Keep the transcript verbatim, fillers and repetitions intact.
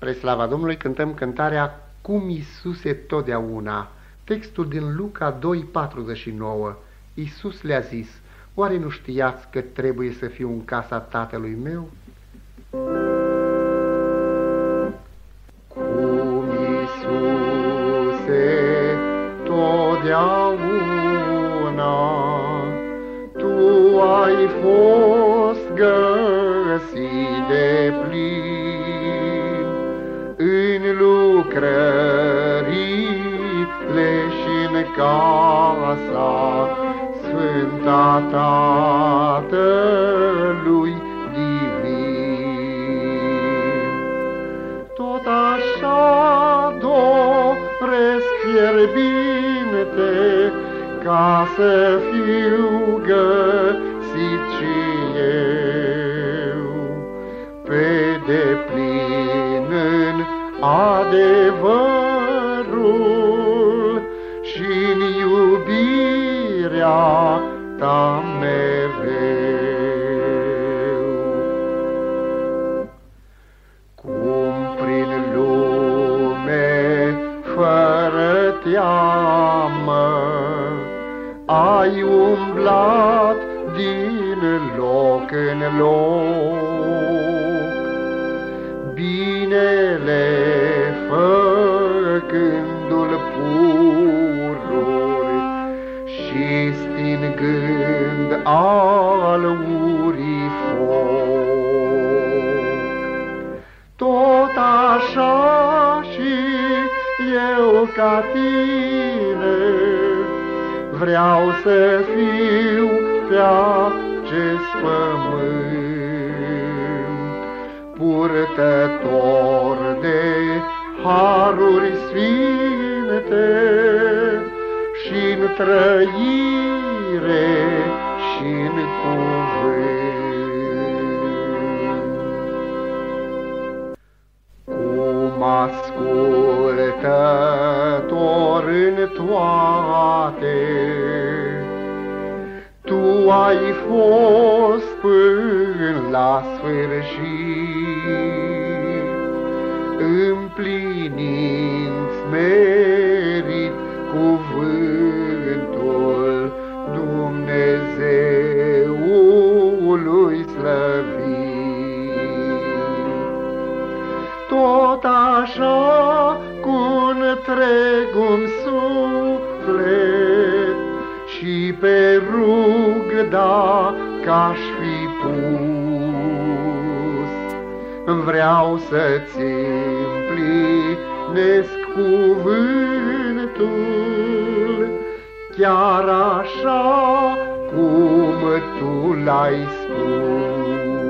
Spre slava Domnului cântăm cântarea Cum Iisuse totdeauna. Textul din Luca doi patruzeci și nouă. Iisus le-a zis: oare nu știați că trebuie să fiu în casa Tatălui meu? Cum Iisuse totdeauna Tu ai fost găsit de plin în lucrările și în casa Sfânta Tatălui Divin. Tot așa doresc fierbinte ca să fiu găsit și eu pe deplin în adevărul și-n iubirea Ta mereu. Cum prin lume fără teamă ai umblat din loc în loc, binele făcându-l pururi și stingând al urii foc. Tot așa și eu ca Tine vreau să fiu pe acest pământ, purtător de haruri sfinte și-n trăire și-n cuvânt. Cum ascultător în toate Tu ai fost până la sfârșit, împlinind smerit cuvântul Dumnezeului slăvit. Tot așa cu întregul suflet și pe rug dacă-aș fi pus, vreau să-ți împlinesc cuvântul, chiar așa cum Tu l-ai spus.